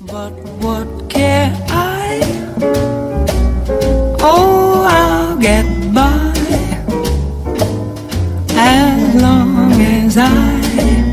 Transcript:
But what care I? Oh, I'll get by as long as I